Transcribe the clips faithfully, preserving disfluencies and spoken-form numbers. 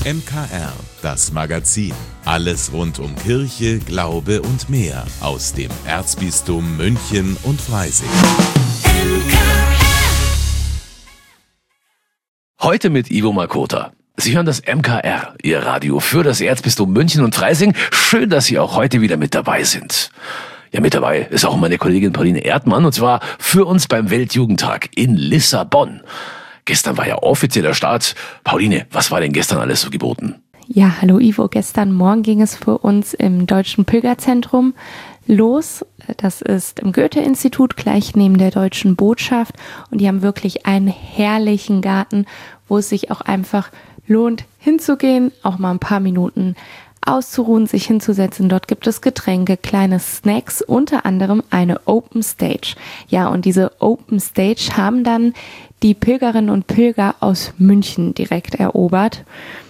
M K R, das Magazin. Alles rund um Kirche, Glaube und mehr aus dem Erzbistum München und Freising. Heute mit Ivo Makota. Sie hören das M K R, Ihr Radio für das Erzbistum München und Freising. Schön, dass Sie auch heute wieder mit dabei sind. Ja, mit dabei ist auch meine Kollegin Pauline Erdmann, und zwar für uns beim Weltjugendtag in Lissabon. Gestern war ja offizieller Start. Pauline, was war denn gestern alles so geboten? Ja, hallo Ivo. Gestern Morgen ging es für uns im Deutschen Pilgerzentrum los. Das ist im Goethe-Institut, gleich neben der Deutschen Botschaft. Und die haben wirklich einen herrlichen Garten, wo es sich auch einfach lohnt, hinzugehen, auch mal ein paar Minuten auszuruhen, sich hinzusetzen. Dort gibt es Getränke, kleine Snacks, unter anderem eine Open Stage. Ja, und diese Open Stage haben dann die Pilgerinnen und Pilger aus München direkt erobert.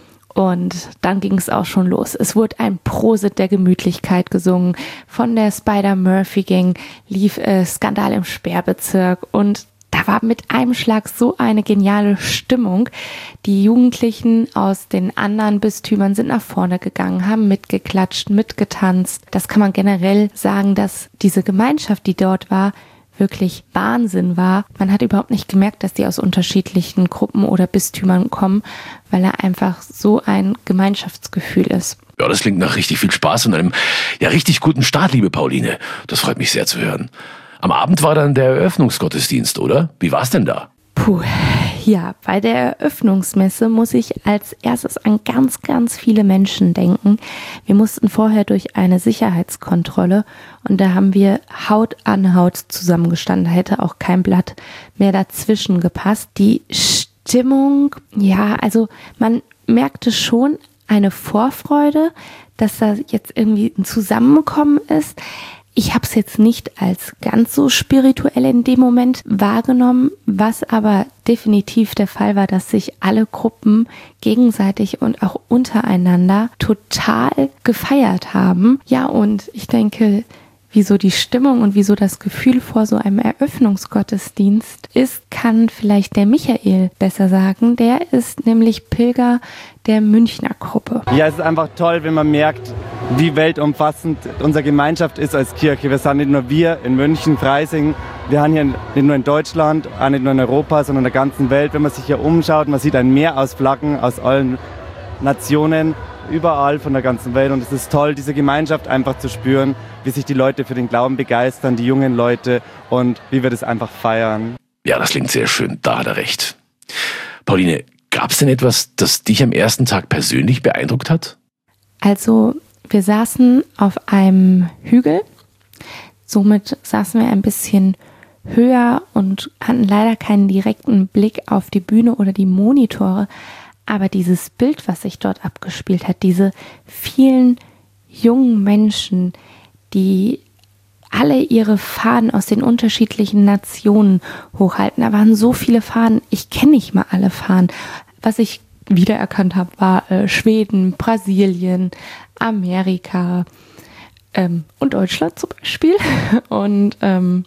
Und dann ging es auch schon los. Es wurde ein Prosit der Gemütlichkeit gesungen. Von der Spider-Murphy-Gang lief äh, Skandal im Sperrbezirk. Und da war mit einem Schlag so eine geniale Stimmung. Die Jugendlichen aus den anderen Bistümern sind nach vorne gegangen, haben mitgeklatscht, mitgetanzt. Das kann man generell sagen, dass diese Gemeinschaft, die dort war, wirklich Wahnsinn war. Man hat überhaupt nicht gemerkt, dass die aus unterschiedlichen Gruppen oder Bistümern kommen, weil er einfach so ein Gemeinschaftsgefühl ist. Ja, das klingt nach richtig viel Spaß und einem ja richtig guten Start, liebe Pauline. Das freut mich sehr zu hören. Am Abend war dann der Eröffnungsgottesdienst, oder? Wie war's denn da? Puh, ja, bei der Eröffnungsmesse muss ich als erstes an ganz, ganz viele Menschen denken. Wir mussten vorher durch eine Sicherheitskontrolle und da haben wir Haut an Haut zusammengestanden. Da hätte auch kein Blatt mehr dazwischen gepasst. Die Stimmung, ja, also man merkte schon eine Vorfreude, dass da jetzt irgendwie ein Zusammenkommen ist. Ich habe es jetzt nicht als ganz so spirituell in dem Moment wahrgenommen, was aber definitiv der Fall war, dass sich alle Gruppen gegenseitig und auch untereinander total gefeiert haben. Ja, und ich denke, wieso die Stimmung und wieso das Gefühl vor so einem Eröffnungsgottesdienst ist, kann vielleicht der Michael besser sagen. Der ist nämlich Pilger der Münchner Gruppe. Ja, es ist einfach toll, wenn man merkt, wie weltumfassend unsere Gemeinschaft ist als Kirche. Wir sind nicht nur wir in München, Freising, wir haben hier nicht nur in Deutschland, auch nicht nur in Europa, sondern in der ganzen Welt. Wenn man sich hier umschaut, man sieht ein Meer aus Flaggen aus allen Nationen, überall von der ganzen Welt. Und es ist toll, diese Gemeinschaft einfach zu spüren, wie sich die Leute für den Glauben begeistern, die jungen Leute, und wie wir das einfach feiern. Ja, das klingt sehr schön, da hat er recht. Pauline, gab es denn etwas, das dich am ersten Tag persönlich beeindruckt hat? Also, wir saßen auf einem Hügel, somit saßen wir ein bisschen höher und hatten leider keinen direkten Blick auf die Bühne oder die Monitore. Aber dieses Bild, was sich dort abgespielt hat, diese vielen jungen Menschen, die alle ihre Fahnen aus den unterschiedlichen Nationen hochhalten. Da waren so viele Fahnen, ich kenne nicht mal alle Fahnen. Was ich wiedererkannt habe, war äh, Schweden, Brasilien, Amerika ähm, und Deutschland zum Beispiel. Und ähm,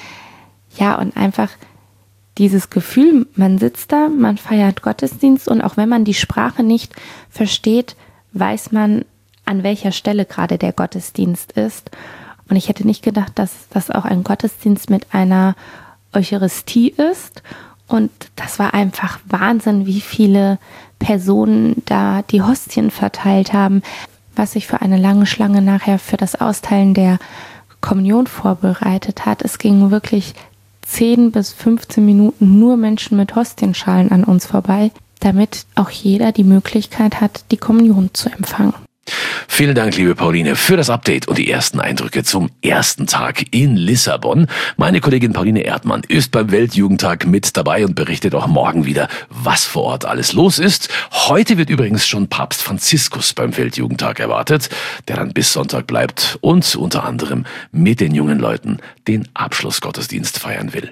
ja, und einfach dieses Gefühl, man sitzt da, man feiert Gottesdienst, und auch wenn man die Sprache nicht versteht, weiß man, an welcher Stelle gerade der Gottesdienst ist. Und ich hätte nicht gedacht, dass das auch ein Gottesdienst mit einer Eucharistie ist. Und das war einfach Wahnsinn, wie viele Personen da die Hostien verteilt haben, was sich für eine lange Schlange nachher für das Austeilen der Kommunion vorbereitet hat. Es ging wirklich zehn bis fünfzehn Minuten nur Menschen mit Hostienschalen an uns vorbei, damit auch jeder die Möglichkeit hat, die Kommunion zu empfangen. Vielen Dank, liebe Pauline, für das Update und die ersten Eindrücke zum ersten Tag in Lissabon. Meine Kollegin Pauline Erdmann ist beim Weltjugendtag mit dabei und berichtet auch morgen wieder, was vor Ort alles los ist. Heute wird übrigens schon Papst Franziskus beim Weltjugendtag erwartet, der dann bis Sonntag bleibt und unter anderem mit den jungen Leuten den Abschlussgottesdienst feiern will.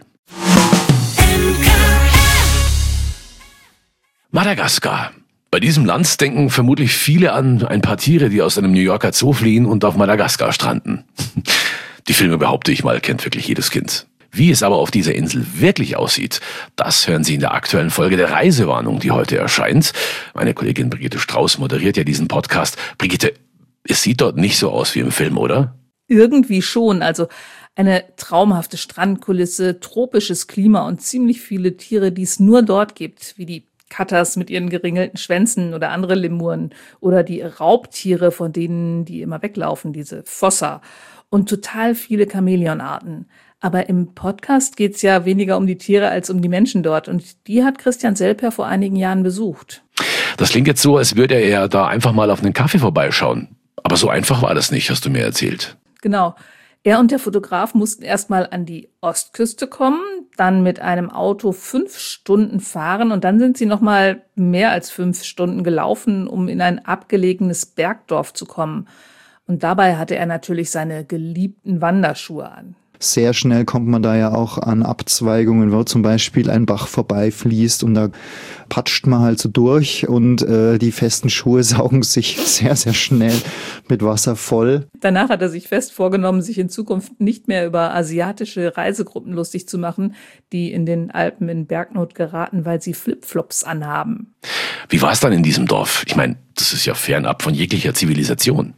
Madagaskar. Bei diesem Land denken vermutlich viele an ein paar Tiere, die aus einem New Yorker Zoo fliehen und auf Madagaskar stranden. Die Filme, behaupte ich mal, kennt wirklich jedes Kind. Wie es aber auf dieser Insel wirklich aussieht, das hören Sie in der aktuellen Folge der Reisewarnung, die heute erscheint. Meine Kollegin Brigitte Strauß moderiert ja diesen Podcast. Brigitte, es sieht dort nicht so aus wie im Film, oder? Irgendwie schon. Also eine traumhafte Strandkulisse, tropisches Klima und ziemlich viele Tiere, die es nur dort gibt, wie die Katters mit ihren geringelten Schwänzen oder andere Lemuren oder die Raubtiere, von denen die immer weglaufen, diese Fossa und total viele Chamäleonarten. Aber im Podcast geht's ja weniger um die Tiere als um die Menschen dort und die hat Christian Selper vor einigen Jahren besucht. Das klingt jetzt so, als würde er da einfach mal auf einen Kaffee vorbeischauen. Aber so einfach war das nicht, hast du mir erzählt. Genau. Er und der Fotograf mussten erstmal an die Ostküste kommen, dann mit einem Auto fünf Stunden fahren und dann sind sie nochmal mehr als fünf Stunden gelaufen, um in ein abgelegenes Bergdorf zu kommen. Und dabei hatte er natürlich seine geliebten Wanderschuhe an. Sehr schnell kommt man da ja auch an Abzweigungen, wo zum Beispiel ein Bach vorbeifließt und da patscht man halt so durch und äh, die festen Schuhe saugen sich sehr, sehr schnell mit Wasser voll. Danach hat er sich fest vorgenommen, sich in Zukunft nicht mehr über asiatische Reisegruppen lustig zu machen, die in den Alpen in Bergnot geraten, weil sie Flipflops anhaben. Wie war es dann in diesem Dorf? Ich meine, das ist ja fernab von jeglicher Zivilisation.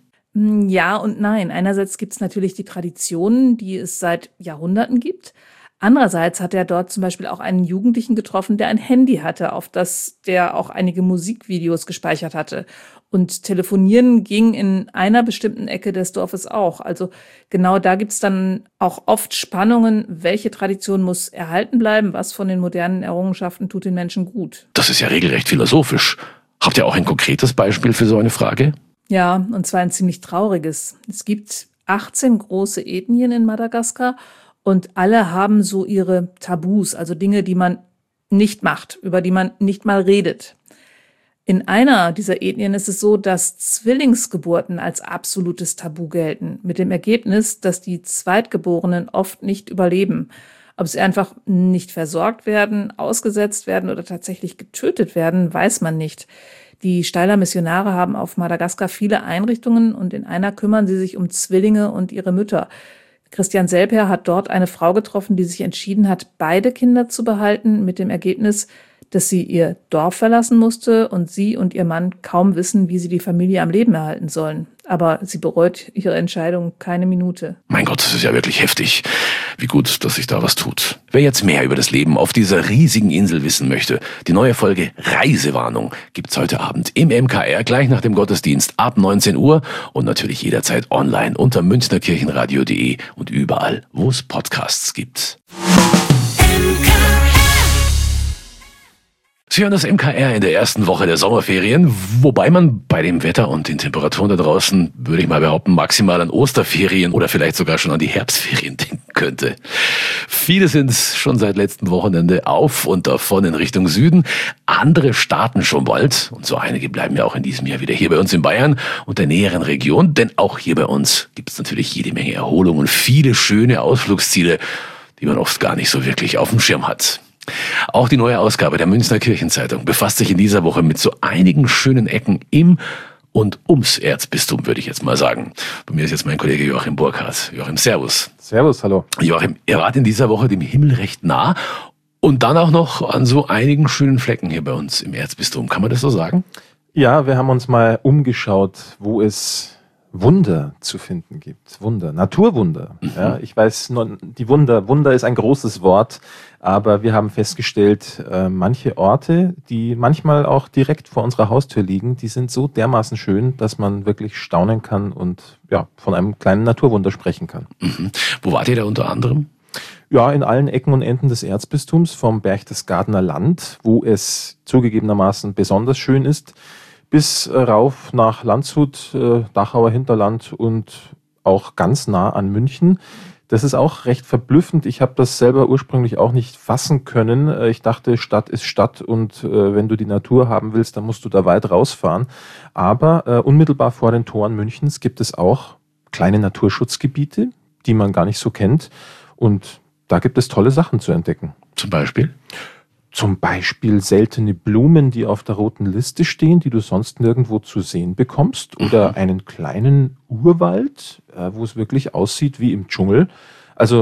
Ja und nein. Einerseits gibt es natürlich die Traditionen, die es seit Jahrhunderten gibt. Andererseits hat er dort zum Beispiel auch einen Jugendlichen getroffen, der ein Handy hatte, auf das der auch einige Musikvideos gespeichert hatte. Und telefonieren ging in einer bestimmten Ecke des Dorfes auch. Also genau da gibt es dann auch oft Spannungen, welche Tradition muss erhalten bleiben, was von den modernen Errungenschaften tut den Menschen gut. Das ist ja regelrecht philosophisch. Habt ihr auch ein konkretes Beispiel für so eine Frage? Ja, und zwar ein ziemlich trauriges. Es gibt achtzehn große Ethnien in Madagaskar und alle haben so ihre Tabus, also Dinge, die man nicht macht, über die man nicht mal redet. In einer dieser Ethnien ist es so, dass Zwillingsgeburten als absolutes Tabu gelten, mit dem Ergebnis, dass die Zweitgeborenen oft nicht überleben. Ob sie einfach nicht versorgt werden, ausgesetzt werden oder tatsächlich getötet werden, weiß man nicht. Die Steyler Missionare haben auf Madagaskar viele Einrichtungen und in einer kümmern sie sich um Zwillinge und ihre Mütter. Christian Selper hat dort eine Frau getroffen, die sich entschieden hat, beide Kinder zu behalten, mit dem Ergebnis, dass sie ihr Dorf verlassen musste und sie und ihr Mann kaum wissen, wie sie die Familie am Leben erhalten sollen. Aber sie bereut ihre Entscheidung keine Minute. Mein Gott, das ist ja wirklich heftig. Wie gut, dass sich da was tut. Wer jetzt mehr über das Leben auf dieser riesigen Insel wissen möchte, die neue Folge Reisewarnung gibt's heute Abend im M K R gleich nach dem Gottesdienst ab neunzehn Uhr und natürlich jederzeit online unter münchnerkirchenradio punkt de und überall, wo es Podcasts gibt. Sie hören das M K R in der ersten Woche der Sommerferien, wobei man bei dem Wetter und den Temperaturen da draußen, würde ich mal behaupten, maximal an Osterferien oder vielleicht sogar schon an die Herbstferien denken könnte. Viele sind schon seit letztem Wochenende auf und davon in Richtung Süden. Andere starten schon bald und so einige bleiben ja auch in diesem Jahr wieder hier bei uns in Bayern und der näheren Region, denn auch hier bei uns gibt es natürlich jede Menge Erholung und viele schöne Ausflugsziele, die man oft gar nicht so wirklich auf dem Schirm hat. Auch die neue Ausgabe der Münchner Kirchenzeitung befasst sich in dieser Woche mit so einigen schönen Ecken im und ums Erzbistum, würde ich jetzt mal sagen. Bei mir ist jetzt mein Kollege Joachim Burkhardt. Joachim, servus. Servus, hallo. Joachim, ihr wart in dieser Woche dem Himmel recht nah und dann auch noch an so einigen schönen Flecken hier bei uns im Erzbistum. Kann man das so sagen? Ja, wir haben uns mal umgeschaut, wo es Wunder zu finden gibt. Wunder, Naturwunder. Mhm. Ja, ich weiß, die Wunder, Wunder ist ein großes Wort, aber wir haben festgestellt, äh, manche Orte, die manchmal auch direkt vor unserer Haustür liegen, die sind so dermaßen schön, dass man wirklich staunen kann und ja, von einem kleinen Naturwunder sprechen kann. Mhm. Wo wart ihr da unter anderem? Ja, in allen Ecken und Enden des Erzbistums, vom Berchtesgadener Land, wo es zugegebenermaßen besonders schön ist, bis rauf nach Landshut, äh, Dachauer Hinterland und auch ganz nah an München. Das ist auch recht verblüffend. Ich habe das selber ursprünglich auch nicht fassen können. Ich dachte, Stadt ist Stadt und äh, wenn du die Natur haben willst, dann musst du da weit rausfahren. Aber äh, unmittelbar vor den Toren Münchens gibt es auch kleine Naturschutzgebiete, die man gar nicht so kennt. Und da gibt es tolle Sachen zu entdecken. Zum Beispiel? Zum Beispiel seltene Blumen, die auf der roten Liste stehen, die du sonst nirgendwo zu sehen bekommst. Oder einen kleinen Urwald, äh, wo es wirklich aussieht wie im Dschungel. Also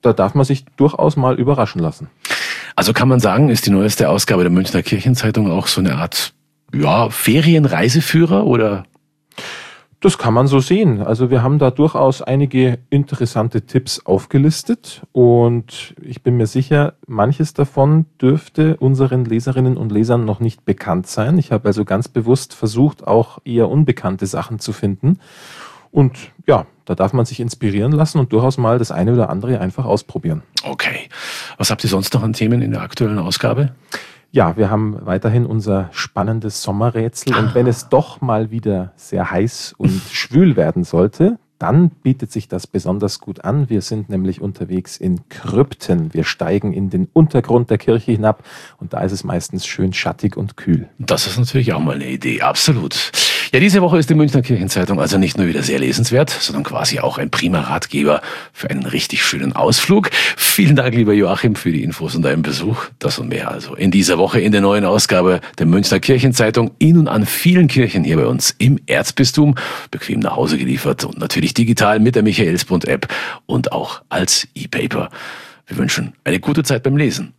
da darf man sich durchaus mal überraschen lassen. Also kann man sagen, ist die neueste Ausgabe der Münchner Kirchenzeitung auch so eine Art, ja, Ferienreiseführer oder? Das kann man so sehen. Also wir haben da durchaus einige interessante Tipps aufgelistet und ich bin mir sicher, manches davon dürfte unseren Leserinnen und Lesern noch nicht bekannt sein. Ich habe also ganz bewusst versucht, auch eher unbekannte Sachen zu finden. Und ja, da darf man sich inspirieren lassen und durchaus mal das eine oder andere einfach ausprobieren. Okay. Was habt ihr sonst noch an Themen in der aktuellen Ausgabe? Ja, wir haben weiterhin unser spannendes Sommerrätsel. Und wenn es doch mal wieder sehr heiß und schwül werden sollte, dann bietet sich das besonders gut an. Wir sind nämlich unterwegs in Krypten. Wir steigen in den Untergrund der Kirche hinab und da ist es meistens schön schattig und kühl. Das ist natürlich auch mal eine Idee, absolut. Ja, diese Woche ist die Münchner Kirchenzeitung also nicht nur wieder sehr lesenswert, sondern quasi auch ein prima Ratgeber für einen richtig schönen Ausflug. Vielen Dank, lieber Joachim, für die Infos und deinen Besuch. Das und mehr also in dieser Woche in der neuen Ausgabe der Münchner Kirchenzeitung. In und an vielen Kirchen hier bei uns im Erzbistum. Bequem nach Hause geliefert und natürlich digital mit der Michaelsbund-App und auch als E-Paper. Wir wünschen eine gute Zeit beim Lesen.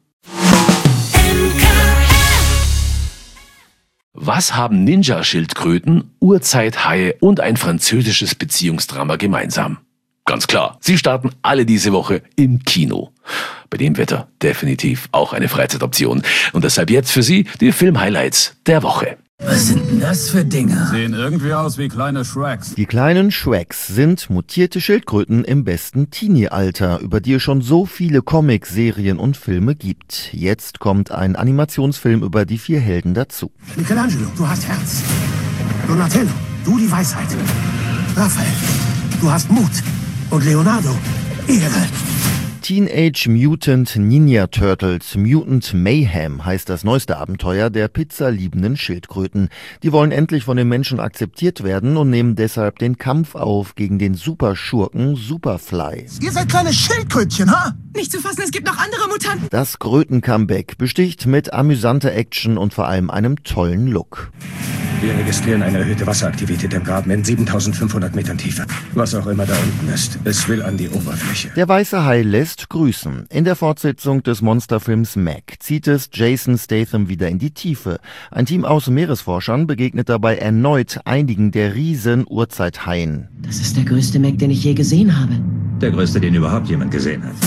Was haben Ninja-Schildkröten, Urzeithaie und ein französisches Beziehungsdrama gemeinsam? Ganz klar, sie starten alle diese Woche im Kino. Bei dem Wetter definitiv auch eine Freizeitoption. Und deshalb jetzt für Sie die Film-Highlights der Woche. Was sind denn das für Dinger? Sehen irgendwie aus wie kleine Shreks. Die kleinen Shreks sind mutierte Schildkröten im besten Teenie-Alter, über die es schon so viele Comics, Serien und Filme gibt. Jetzt kommt ein Animationsfilm über die vier Helden dazu. Michelangelo, du hast Herz. Donatello, du die Weisheit. Raphael, du hast Mut. Und Leonardo, Ehre. Teenage Mutant Ninja Turtles Mutant Mayhem heißt das neueste Abenteuer der pizzaliebenden Schildkröten. Die wollen endlich von den Menschen akzeptiert werden und nehmen deshalb den Kampf auf gegen den Superschurken Superfly. Ihr seid kleine Schildkrötchen, ha? Nicht zu fassen, es gibt noch andere Mutanten. Das Kröten-Comeback besticht mit amüsanter Action und vor allem einem tollen Look. Wir registrieren eine erhöhte Wasseraktivität im Graben in siebentausendfünfhundert Metern Tiefe. Was auch immer da unten ist, es will an die Oberfläche. Der weiße Hai lässt grüßen. In der Fortsetzung des Monsterfilms Mac zieht es Jason Statham wieder in die Tiefe. Ein Team aus Meeresforschern begegnet dabei erneut einigen der riesen Urzeithaien. Das ist der größte Mac, den ich je gesehen habe. Der größte, den überhaupt jemand gesehen hat.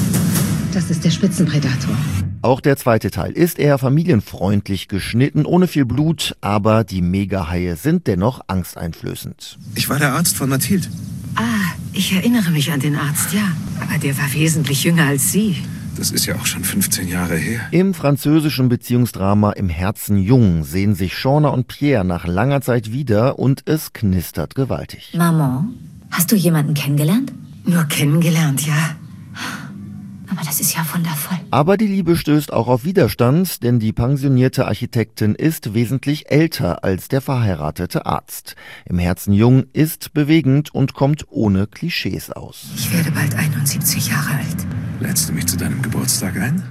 Das ist der Spitzenpredator. Auch der zweite Teil ist eher familienfreundlich geschnitten, ohne viel Blut, aber die Megahaie sind dennoch angsteinflößend. Ich war der Arzt von Mathilde. Ah, ich erinnere mich an den Arzt, ja. Aber der war wesentlich jünger als Sie. Das ist ja auch schon fünfzehn Jahre her. Im französischen Beziehungsdrama Im Herzen jung sehen sich Shauna und Pierre nach langer Zeit wieder und es knistert gewaltig. Maman, hast du jemanden kennengelernt? Nur kennengelernt, ja. Aber das ist ja wundervoll. Aber die Liebe stößt auch auf Widerstand, denn die pensionierte Architektin ist wesentlich älter als der verheiratete Arzt. Im Herzen jung ist bewegend und kommt ohne Klischees aus. Ich werde bald einundsiebzig Jahre alt. Lädst du mich zu deinem Geburtstag ein?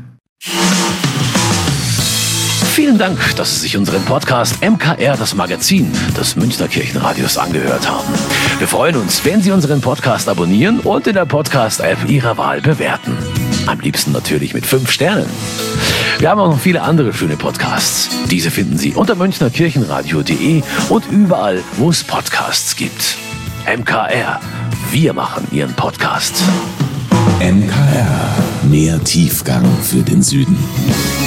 Vielen Dank, dass Sie sich unseren Podcast M K R, das Magazin des Münchner Kirchenradios, angehört haben. Wir freuen uns, wenn Sie unseren Podcast abonnieren und in der Podcast-App Ihrer Wahl bewerten. Am liebsten natürlich mit fünf Sternen. Wir haben auch noch viele andere schöne Podcasts. Diese finden Sie unter münchnerkirchenradio punkt de und überall, wo es Podcasts gibt. M K R, wir machen Ihren Podcast. M K R, mehr Tiefgang für den Süden.